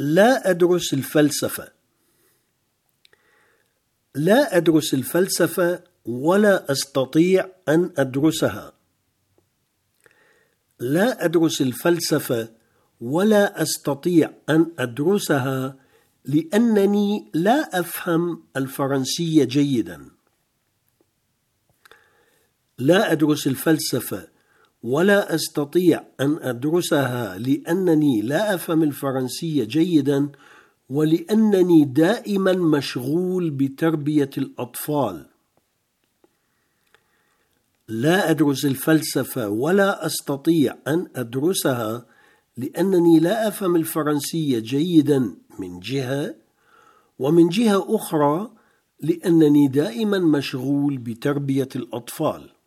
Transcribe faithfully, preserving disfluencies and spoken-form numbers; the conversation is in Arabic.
لا أدرس الفلسفة. لا أدرس الفلسفة ولا أستطيع أن أدرسها. لا أدرس الفلسفة ولا أستطيع أن أدرسها لأنني لا أفهم الفرنسية جيدا. لا أدرس الفلسفة ولا أستطيع أن أدرسها لأنني لا أفهم الفرنسية جيدا ولأنني دائما مشغول بتربية الأطفال. لا أدرس الفلسفة ولا أستطيع أن أدرسها لأنني لا أفهم الفرنسية جيدا من جهة، ومن جهة أخرى لأنني دائما مشغول بتربية الأطفال.